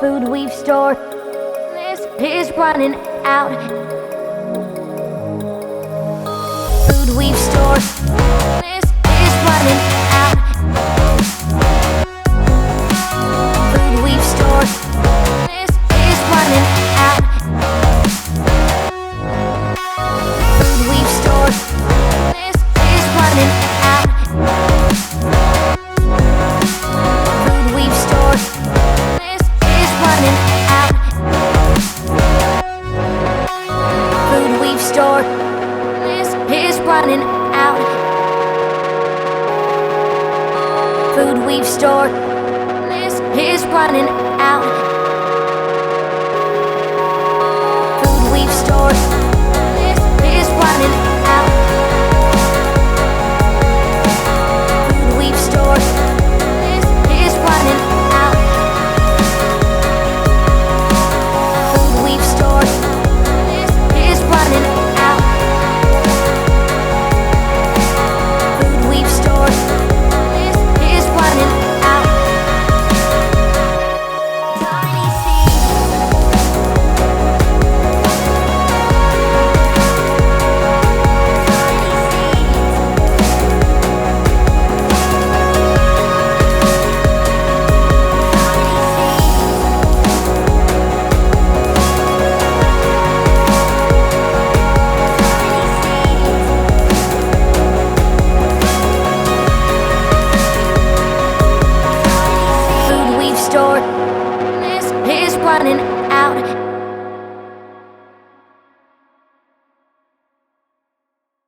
food we've stored. This is running out. Food we've stored. This is running out. Food we've stored. This is running out. Food we've stored. This is running out. Food we've stored. This is running out. Food we've stored. This is running out. Food we've stored. This is running out.